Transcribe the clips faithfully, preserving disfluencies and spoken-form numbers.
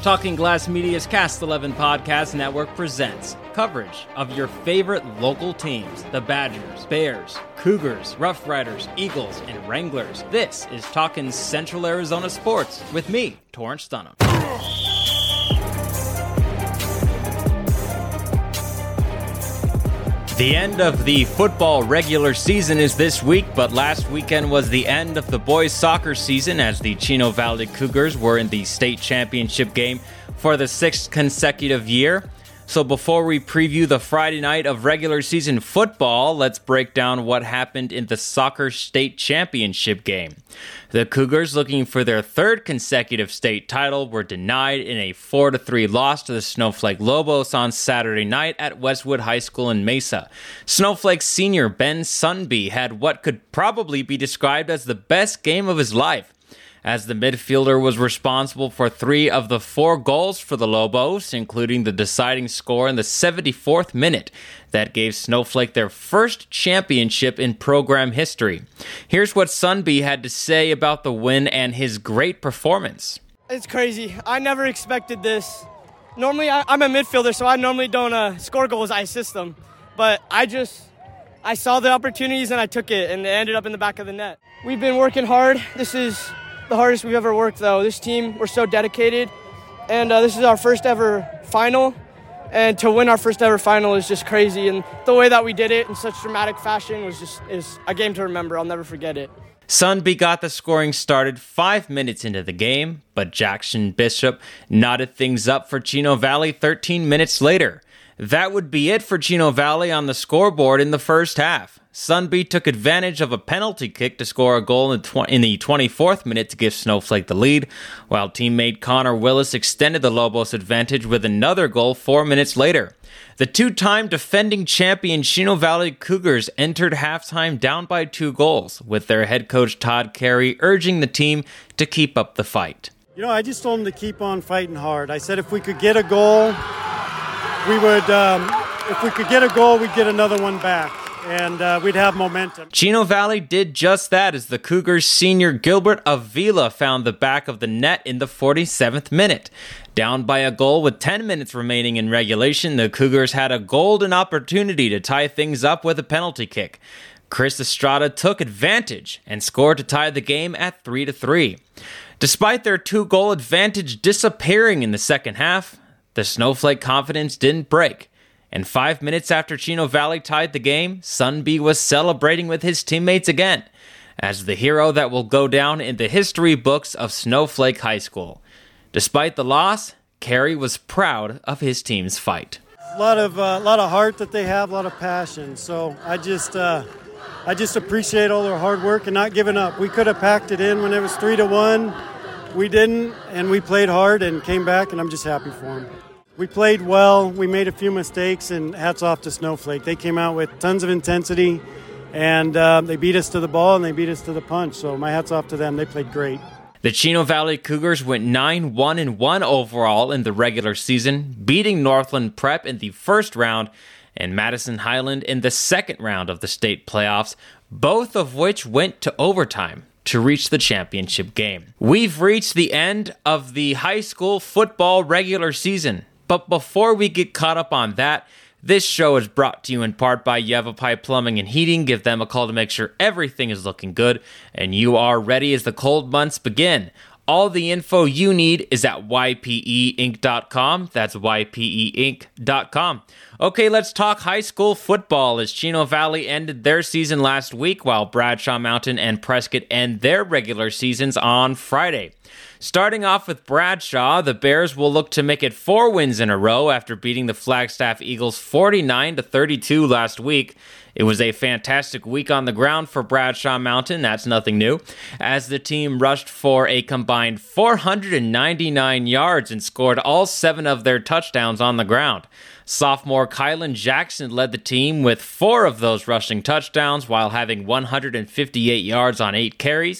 Talking Glass Media's Cast eleven Podcast Network presents coverage of your favorite local teams, the Badgers, Bears, Cougars, Rough Riders, Eagles, and Wranglers. This is Talking Central Arizona Sports with me, Torrance Dunham. The end of the football regular season is this week, but last weekend was the end of the boys soccer season as the Chino Valley Cougars were in the state championship game for the sixth consecutive year. So before we preview the Friday night of regular season football, let's break down what happened in the soccer state championship game. The Cougars, looking for their third consecutive state title, were denied in a four to three loss to the Snowflake Lobos on Saturday night at Westwood High School in Mesa. Snowflake senior Ben Sunby had what could probably be described as the best game of his life, as the midfielder was responsible for three of the four goals for the Lobos, including the deciding score in the seventy-fourth minute that gave Snowflake their first championship in program history. Here's what Sunby had to say about the win and his great performance. It's crazy. I never expected this. Normally, I, I'm a midfielder, so I normally don't uh, score goals, I assist them. But I just, I saw the opportunities and I took it, and it ended up in the back of the net. We've been working hard. This is the hardest we've ever worked, though. This team, we're so dedicated, and uh, this is our first ever final, and to win our first ever final is just crazy, and the way that we did it in such dramatic fashion was just is a game to remember. I'll never forget it. Sunby got the scoring started five minutes into the game, but Jackson Bishop knotted things up for Chino Valley thirteen minutes later. That would be it for Chino Valley on the scoreboard in the first half. Sunby took advantage of a penalty kick to score a goal in the, tw- in the twenty-fourth minute to give Snowflake the lead, while teammate Connor Willis extended the Lobos' advantage with another goal four minutes later. The two-time defending champion Chino Valley Cougars entered halftime down by two goals, with their head coach Todd Carey urging the team to keep up the fight. You know, I just told them to keep on fighting hard. I said if we could get a goal, we would, um, if we could get a goal, we'd get another one back, and uh, we'd have momentum. Chino Valley did just that as the Cougars' senior Gilbert Avila found the back of the net in the forty-seventh minute. Down by a goal with ten minutes remaining in regulation, the Cougars had a golden opportunity to tie things up with a penalty kick. Chris Estrada took advantage and scored to tie the game at three to three. Despite their two-goal advantage disappearing in the second half, the Snowflake confidence didn't break, and five minutes after Chino Valley tied the game, Sunby was celebrating with his teammates again, as the hero that will go down in the history books of Snowflake High School. Despite the loss, Carey was proud of his team's fight. A lot of uh, lot of heart that they have, a lot of passion. So I just uh, I just appreciate all their hard work and not giving up. We could have packed it in when it was three to one. We didn't, and we played hard and came back, and I'm just happy for them. We played well. We made a few mistakes, and hats off to Snowflake. They came out with tons of intensity, and uh, they beat us to the ball, and they beat us to the punch. So my hats off to them. They played great. The Chino Valley Cougars went nine one and one overall in the regular season, beating Northland Prep in the first round and Madison Highland in the second round of the state playoffs, both of which went to overtime to reach the championship game. We've reached the end of the high school football regular season. But before we get caught up on that, this show is brought to you in part by Yavapai Plumbing and Heating. Give them a call to make sure everything is looking good and you are ready as the cold months begin. All the info you need is at y p e inc dot com. That's y p e inc dot com. Okay, let's talk high school football as Chino Valley ended their season last week while Bradshaw Mountain and Prescott end their regular seasons on Friday. Starting off with Bradshaw, the Bears will look to make it four wins in a row after beating the Flagstaff Eagles forty-nine to thirty-two last week. It was a fantastic week on the ground for Bradshaw Mountain, that's nothing new, as the team rushed for a combined four hundred ninety-nine yards and scored all seven of their touchdowns on the ground. Sophomore Kylan Jackson led the team with four of those rushing touchdowns while having one hundred fifty-eight yards on eight carries.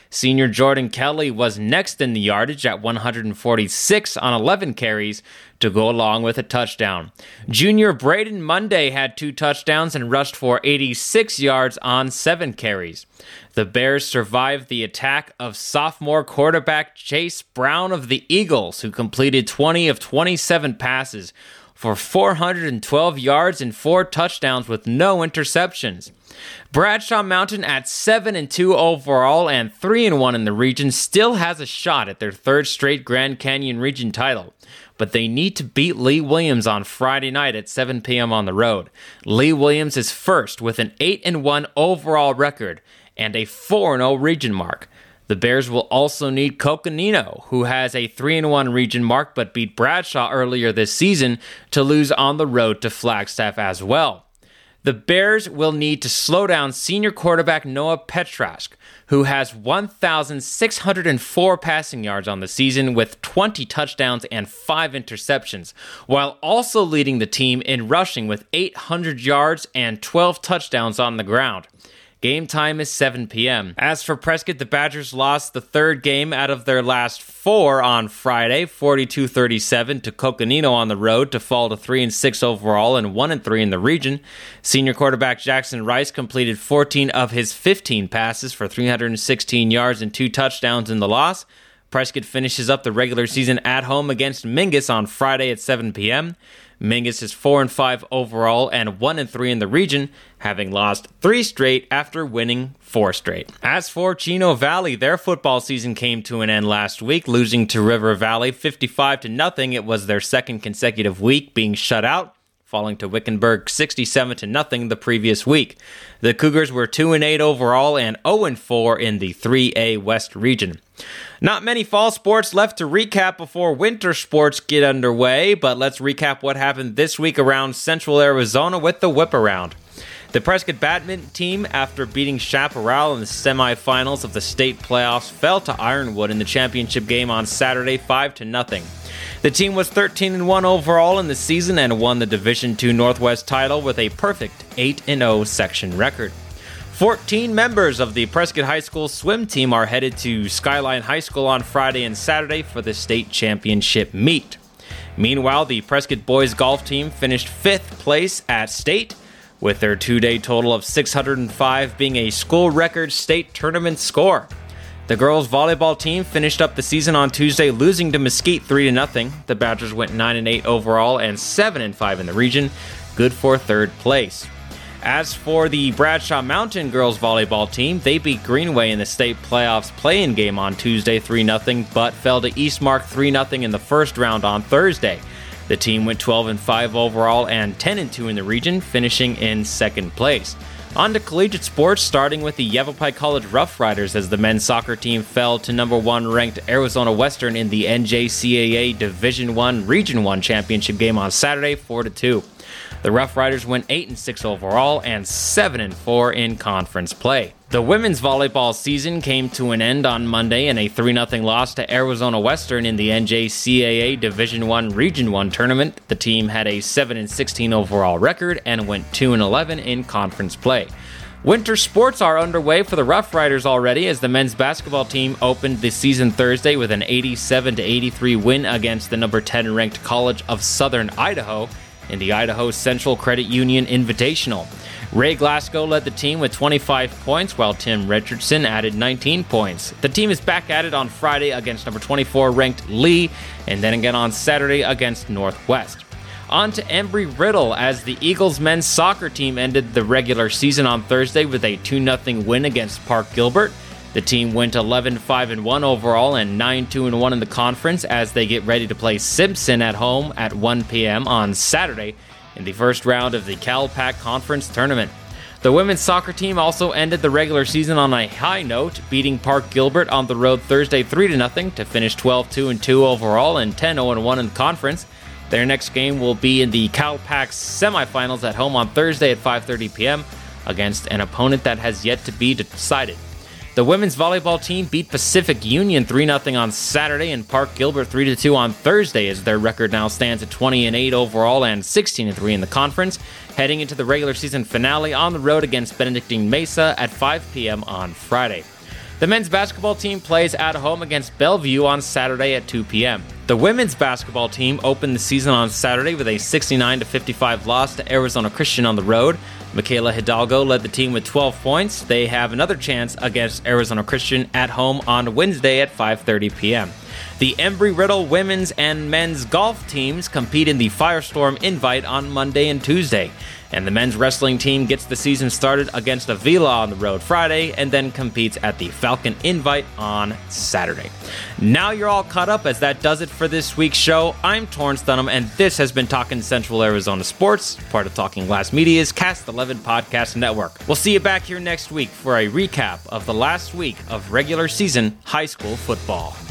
Senior Jordan Kelly was next in the yardage at one hundred forty-six on eleven carries to go along with a touchdown. Junior Braden Monday had two touchdowns and rushed for eighty-six yards on seven carries. The Bears survived the attack of sophomore quarterback Chase Brown of the Eagles, who completed twenty of twenty-seven passes for four hundred twelve yards and four touchdowns with no interceptions. Bradshaw Mountain, at seven and two overall and three and one in the region, still has a shot at their third straight Grand Canyon region title, but they need to beat Lee Williams on Friday night at seven p.m. on the road. Lee Williams is first with an eight and one overall record and a four and oh region mark. The Bears will also need Coconino, who has a three and one region mark but beat Bradshaw earlier this season, to lose on the road to Flagstaff as well. The Bears will need to slow down senior quarterback Noah Petrask, who has one thousand six hundred four passing yards on the season with twenty touchdowns and five interceptions, while also leading the team in rushing with eight hundred yards and twelve touchdowns on the ground. Game time is seven p.m. As for Prescott, the Badgers lost the third game out of their last four on Friday, forty-two thirty-seven to Coconino on the road to fall to three and six overall and one and three in the region. Senior quarterback Jackson Rice completed fourteen of his fifteen passes for three hundred sixteen yards and two touchdowns in the loss. Prescott finishes up the regular season at home against Mingus on Friday at seven p.m. Mingus is four and five overall and one and three in the region, having lost three straight after winning four straight. As for Chino Valley, their football season came to an end last week, losing to River Valley fifty-five to nothing. It was their second consecutive week being shut out, falling to Wickenburg sixty-seven to nothing the previous week. The Cougars were two and eight overall and oh and four in the three A West region. Not many fall sports left to recap before winter sports get underway, but let's recap what happened this week around Central Arizona with the Whip Around. The Prescott badminton team, after beating Chaparral in the semifinals of the state playoffs, fell to Ironwood in the championship game on Saturday five to nothing. The team was thirteen and one overall in the season and won the Division two Northwest title with a perfect eight and oh section record. fourteen members of the Prescott High School swim team are headed to Skyline High School on Friday and Saturday for the state championship meet. Meanwhile, the Prescott boys golf team finished fifth place at state, with their two-day total of six hundred five being a school record state tournament score. The girls volleyball team finished up the season on Tuesday, losing to Mesquite three to nothing. The Badgers went nine and eight overall and seven and five in the region, good for third place. As for the Bradshaw Mountain girls volleyball team, they beat Greenway in the state playoffs play-in game on Tuesday three nothing, but fell to Eastmark three nothing in the first round on Thursday. The team went twelve and five overall and ten and two in the region, finishing in second place. On to collegiate sports, starting with the Yavapai College Rough Riders, as the men's soccer team fell to number one ranked Arizona Western in the N J C A A Division one Region one championship game on Saturday, four to two. The Rough Riders went eight and six overall and seven and four in conference play. The women's volleyball season came to an end on Monday in a three nothing loss to Arizona Western in the N J C A A Division one Region one tournament. The team had a seven and sixteen overall record and went two and eleven in conference play. Winter sports are underway for the Rough Riders already, as the men's basketball team opened the season Thursday with an eighty-seven to eighty-three win against the number ten ranked College of Southern Idaho in the Idaho Central Credit Union Invitational. Ray Glasgow led the team with twenty-five points, while Tim Richardson added nineteen points. The team is back at it on Friday against number twenty-four ranked Lee, and then again on Saturday against Northwest. On to Embry-Riddle, as the Eagles men's soccer team ended the regular season on Thursday with a two nothing win against Park Gilbert. The team went eleven five and one overall and nine two and one in the conference as they get ready to play Simpson at home at one p.m. on Saturday in the first round of the CalPAC Conference Tournament. The women's soccer team also ended the regular season on a high note, beating Park Gilbert on the road Thursday three to nothing to finish twelve two and two overall and ten oh and one in the conference. Their next game will be in the CalPAC semifinals at home on Thursday at five thirty p.m. against an opponent that has yet to be decided. The women's volleyball team beat Pacific Union three nothing on Saturday and Park Gilbert three to two on Thursday, as their record now stands at twenty and eight overall and sixteen and three in the conference, heading into the regular season finale on the road against Benedictine Mesa at five p.m. on Friday. The men's basketball team plays at home against Bellevue on Saturday at two p.m. The women's basketball team opened the season on Saturday with a sixty-nine to fifty-five loss to Arizona Christian on the road. Michaela Hidalgo led the team with twelve points. They have another chance against Arizona Christian at home on Wednesday at five thirty p.m. The Embry-Riddle women's and men's golf teams compete in the Firestorm Invite on Monday and Tuesday. And the men's wrestling team gets the season started against Avila on the road Friday and then competes at the Falcon Invite on Saturday. Now you're all caught up, as that does it for this week's show. I'm Torrance Dunham, and this has been Talking Central Arizona Sports, part of Talking Glass Media's Cast eleven Podcast Network. We'll see you back here next week for a recap of the last week of regular season high school football.